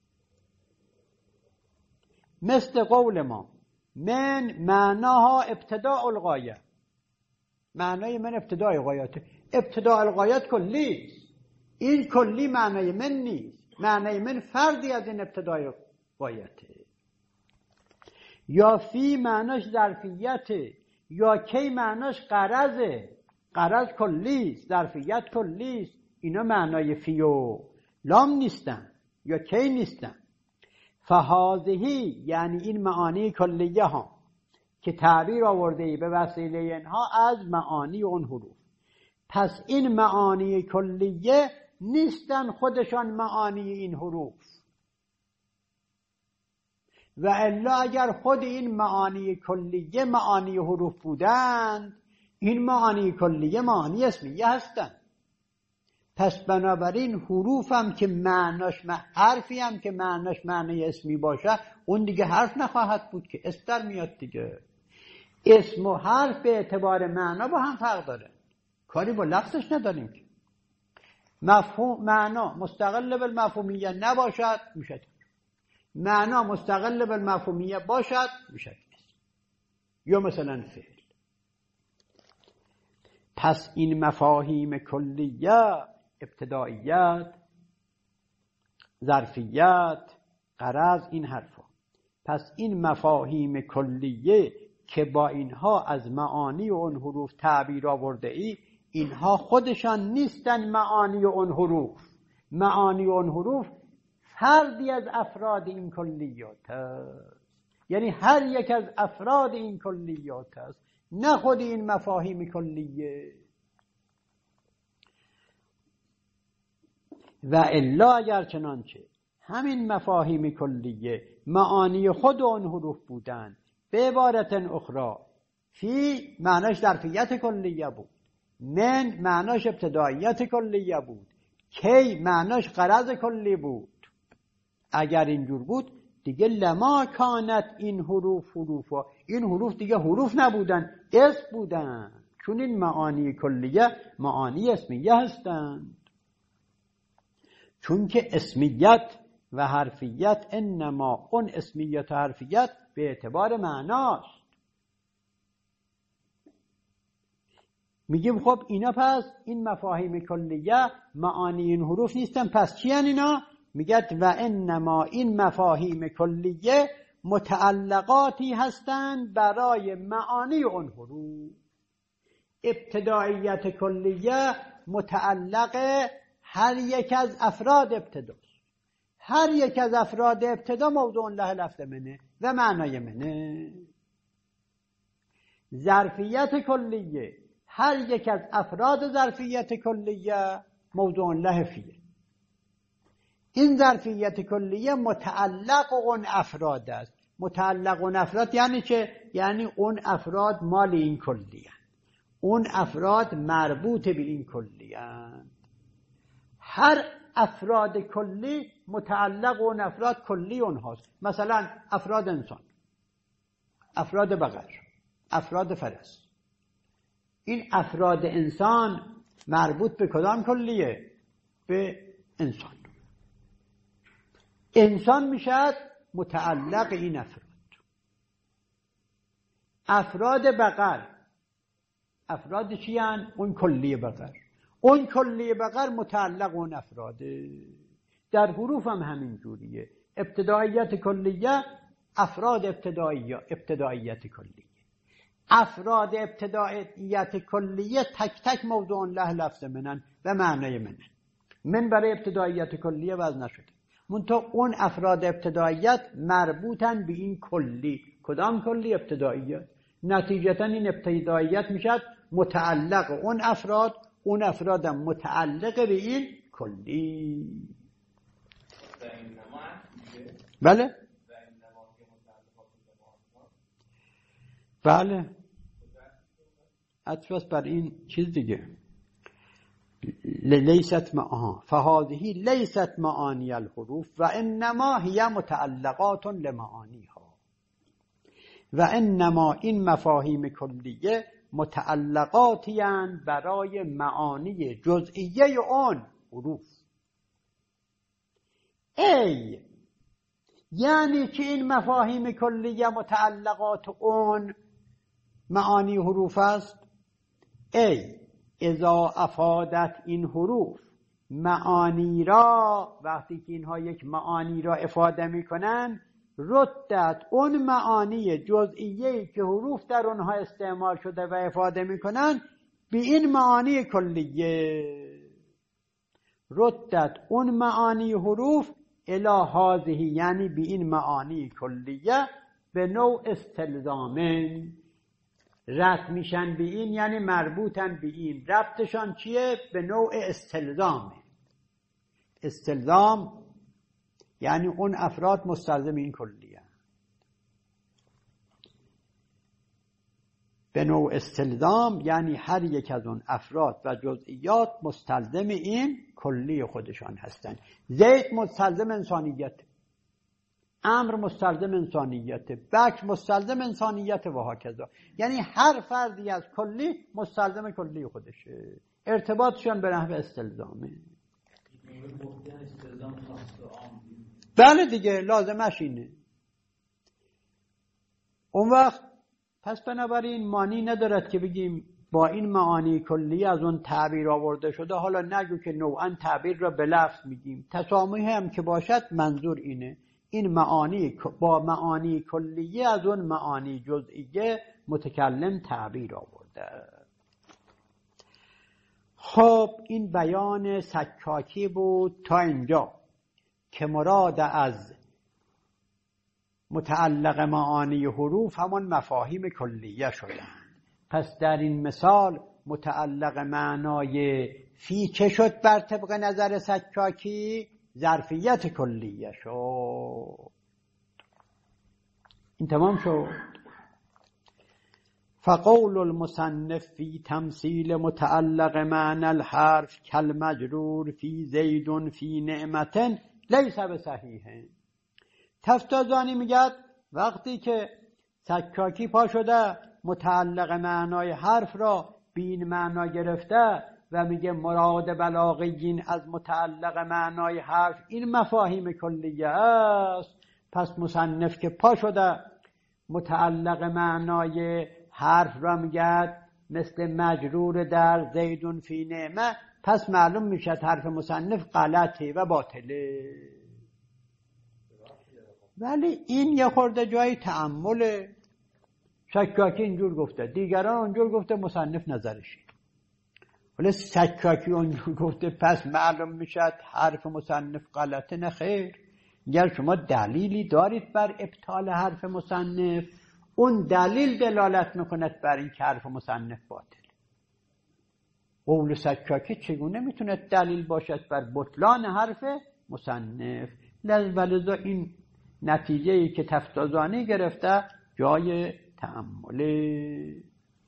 مثل قول ما من معناها ابتداء الغایه، معنای من ابتدای غایته. ابتداء الغایت کلی است، این کلی معنای من نیست، معنای من فردی از این ابتدای غایته. یا فی معناش ظرفیته، یا کی معناش قرضه، قرض کلی است، ظرفیت کلی است. اینا معنای فی و لام نیستن یا کی نیستن. فهذه یعنی این معانی کلیه ها که تعبیر آورده ای به وسیله اینها از معانی اون حروف. پس این معانی کلیه نیستن خودشان معانی این حروف، و الا اگر خود این معانی کلیه معانی حروف بودند، این معانی کلیه معانی اسمیه هستند. پس بنابراین حروف هم که معناش حرفی هم که معناش معنی اسمی باشه، اون دیگه حرف نخواهد بود که اسم در میاد دیگه. اسم و حرف به اعتبار معنا با هم فرق داره، کاری با لفظش نداریم که. مفهوم معنا مستقل بالمفهومیه نباشد میشه، معنا مستقل بالمفهومیه باشد میشه، یا مثلا فعل. پس این مفاهیم کلیه، ابتداییت، ظرفیت، غرض، این حرفا، پس این مفاهیم کلیه که با اینها از معانی اون حروف تعبیر آورده ای، اینها خودشان نیستن معانی اون حروف. معانی اون حروف فردی از افراد این کلیات است، یعنی هر یک از افراد این کلیات است، نه خود این مفاهیم کلیه. و الا اگر چنانچه همین مفاهیم کلیه معانی خود اون حروف بودن، به عبارت اخرى فی معناش ظرفیت کلیه بود، من معناش ابتداییت کلیه بود، کی معناش غرض کلی بود. اگر اینجور بود دیگه لما کانت این حروفا، این حروف دیگه حروف نبودن، اسم بودن، چون این معانی کلیه معانی اسمیه هستند. چون که اسمیت و حرفیت انما اون اسمیت و حرفیت به اعتبار معناست. میگیم خب اینا پس این مفاهیم کلیه معانی این حروف نیستن، پس چی هن اینا؟ میگد و انما این مفاهیم کلیه متعلقاتی هستند برای معانی اون حروف. ابتداییت کلیه متعلق هر یک از افراد ابتداست، هر یک از افراد ابتدا موضوع له لفظ منه و معنای منه. ظرفیت کلیه هر یک از افراد ظرفیت کلیه موضوع له فیه. این ظرفیت کلیه متعلق اون افراد است. متعلق اون افراد یعنی چه؟ یعنی اون افراد مال این کلیه، اون افراد مربوط به این کلیه. هر افراد کلی متعلق اون افراد کلی اونهاست. مثلا افراد انسان، افراد بقر، افراد فرس. این افراد انسان مربوط به کدام کلیه؟ به انسان. انسان میشد متعلق این افراد. افراد بقر، افراد چی هن؟ اون کلی بقر. اون کلی بقر متعلق اون افراده. در حروف هم همین جوریه. ابتداییت کلیه، افراد ابتداییت کلیه. افراد ابتداییت کلیه تک تک موضوع له لفظ منن و معنی منن. من برای ابتداییت کلیه وضع نشده، منتها اون افراد ابتداییت مربوطن به این کلی. کدام کلی؟ ابتداییت. نتیجتا این ابتداییت میشد متعلق اون افراد، اون افرادم متعلق به این کلی. بله بله، عطف بر این چیز دیگه. لیست معها فهذه لیست معانی الحروف و انما هی متعلقات لمعانیها. و انما این مفاهیم کلیه متعلقاتی اند برای معانی جزئیه اون حروف. ای یعنی که این مفاهیم کلیه متعلقات اون معانی حروف است. ای اذا افادت این حروف معانی را، وقتی که اینها یک معانی را افاده میکنن، ردت اون معانی جزئیه‌ای که حروف در اونها استعمال شده و افاده میکنن به این معانی کلیه. ردت اون معانی حروف الی هذه، یعنی به این معانی کلیه، به نوع استلزامن، ربط میشن به این، یعنی مربوطن به این. ربطشان چیه؟ به نوع استلزامه. استلزام یعنی اون افراد مستلزم این کلیه. به نوع استلزام یعنی هر یک از اون افراد و جزئیات مستلزم این کلی خودشان هستند. زید مستلزم انسانیت، امر مستلزم انسانیت، بکر مستلزم انسانیت و هکذا. یعنی هر فردی از کلی مستلزم کلی خودشه. ارتباطشان به نحو استلزامه. بله دیگه، لازمش اینه. اون وقت پس بنابراین معنی ندارد که بگیم با این معانی کلی از اون تعبیر آورده شده، حالا نگو که نوعا تعبیر را به لفظ میگیم. تسامحی هم که باشد منظور اینه، این معانی با معانی کلیه از اون معانی جزئیه متکلم تعبیر آورده. خب این بیان سکاکی بود تا اینجا که مراد از متعلق معانی حروف همون مفاهیم کلیه شدن. پس در این مثال متعلق معنای فی چه شد بر طبق نظر سکاکی؟ ظرفیت کلیه شد. این تمام شد. فقول المصنف فی تمثیل متعلق معنی الحرف کالمجرور فی زید فی نعمت لیس بصحیح. تفتازانی میگد وقتی که سکاکی پا شده متعلق معنای حرف را به این معنا گرفته و میگه مراد بلاغیین از متعلق معنای حرف این مفاهیم کلیه است، پس مصنف که پا شده متعلق معنای حرف را میگه مثل مجرور در زیدون فی نعمه، پس معلوم میشه حرف مصنف غلطه و باطله. ولی این یه خورده جای تأمله. سکاکی اینجور گفته، دیگران اونجور گفته، مصنف نظرشی. ولی سکاکی اونجور گفته پس معلوم میشه حرف مصنف غلطه. نه خیر. اگر شما دلیلی دارید بر ابطال حرف مصنف، اون دلیل دلالت میکند بر این که حرف مصنف باطل. قول سکاکی چگونه میتونه دلیل باشد بر بطلان حرف مصنف. ولذا این نتیجه‌ای که تفتازانی گرفته جای تأمله.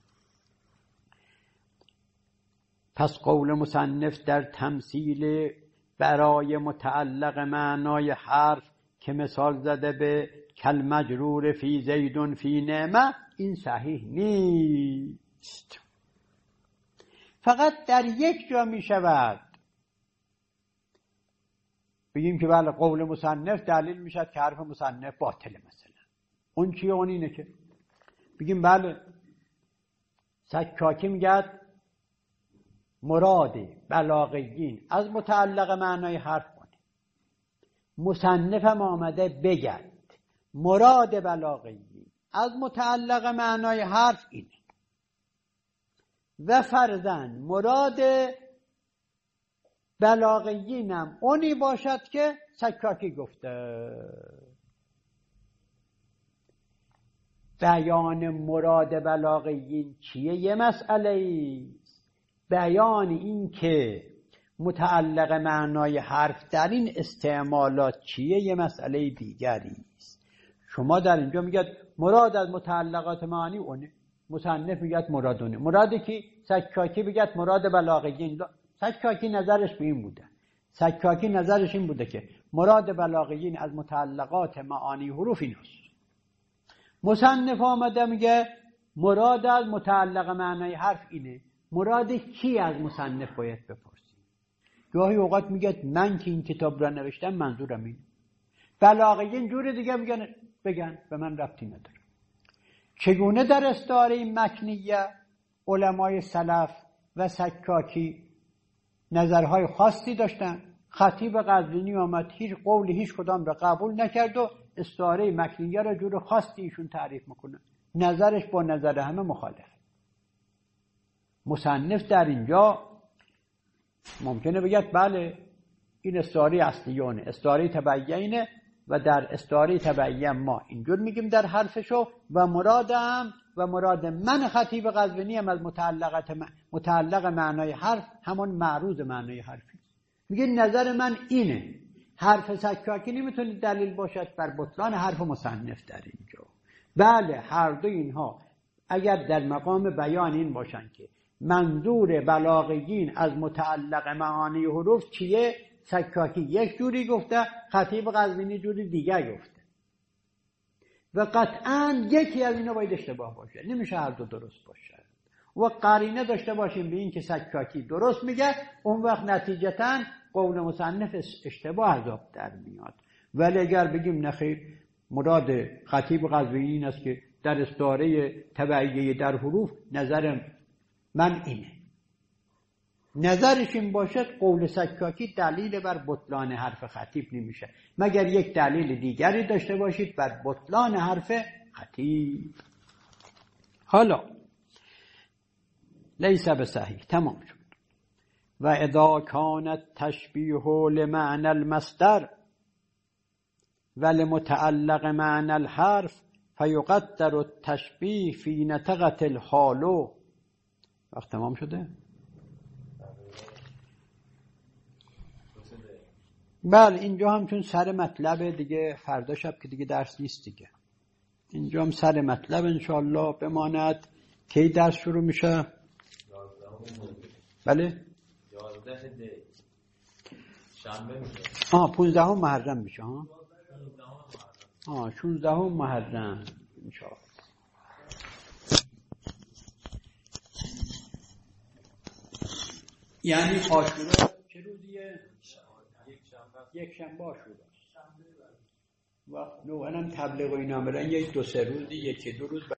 پس قول مصنف در تمثیل برای متعلق معنای حرف که مثال زده به کل مجرور فی زیدون فی نعمه، این صحیح نیست. فقط در یک جا می شود بگیم که بله قول مصنف دلیل می شود که حرف مصنف باطله. مثلا اون چیه؟ اون اینه که بگیم بله سکاکی میگه مراد بلاغیین از متعلق معنای حرف کنه، مصنف هم آمده بگد مراد بلاغیین از متعلق معنای حرف اینه و فرضاً مراد بلاغیینم اونی باشد که سکاکی گفته. بیان مراد بلاغیین چیه؟ یه مسئله ایست. بیان این که متعلق معنای حرف در این استعمالات چیه یه مسئله دیگری است. شما در اینجا میگید مراد از متعلقات معانی اونه، مصنف میگید مراد اونه. مرادی که سکاکی بگید مراد بلاغیین. سکاکی نظرش به این بوده، سکاکی نظرش این بوده که مراد بلاغیین از متعلقات معانی حروف این هست. مصنف آمده میگه مراد از متعلق معنای حرف اینه. مراد کی از مصنف باید بپرسیم. گاهی اوقات میگه من که این کتاب را نوشتم منظورم اینه. بلاغیین جور دیگه بگن به من ربطی نداره. چگونه در استعاره مکنیه علمای سلف و سکاکی نظرهای خاصی داشتن؟ خطیب قزوینی آمد هیچ قولی هیچ کدام را قبول نکرد و استعاره مکنیه را جور خاصی ایشون تعریف میکنه، نظرش با نظر همه مخالف. مصنف در اینجا ممکنه بگید بله این استعاره اصلیونه، استعاره تبعیه و در استعاره تبعیه ما اینجور میگیم در حرفشو و مراد من خطیب قزوینی هم از متعلق معنای حرف همون معروض معنای حرفی. میگه نظر من اینه. حرف سکاکی نمیتونه دلیل باشد بر بطلان حرف مصنف در اینجا. بله هر دو اینها اگر در مقام بیان این باشن که منظور بلاغیین از متعلق معانی حروف چیه، سکاکی یک جوری گفته، خطیب قزوینی جوری دیگه گفته و قطعاً یکی از اینا باید اشتباه باشه، نمیشه هر دو درست باشه و قرینه داشته باشیم به این که سکاکی درست میگه، اون وقت نتیجتاً قول مصنف اشتباه عذاب در میاد. ولی اگر بگیم نخیر مراد خطیب قزوینی این است که در استعاره تبعیه در حروف نظر من اینه، نظرش این باشد، قول سکاکی دلیل بر بطلان حرف خطیب نمیشه مگر یک دلیل دیگری داشته باشید بر بطلان حرف خطیب. حالا لیس بصحیح تمام شد. و اذا کانت تشبیه لمعنى المصدر ولمتعلق معنى الحرف فیقدر التشبیه فی نطقة الحال. وقت تمام شده؟ بله اینجا هم چون سر مطلب دیگه، فردا شب که دیگه درس نیست دیگه، اینجا هم سر مطلب انشاءالله بماند. کی درس شروع میشه؟ بله 11 دی شنبه میشه. 15 محرم میشه. 16 محرم انشاءالله. یعنی عاشورا چه روزیه؟ یک شنبه عاشورا و نوعا هم تبلیغ و اینا برن یک دو سه روزی، یکی دو روز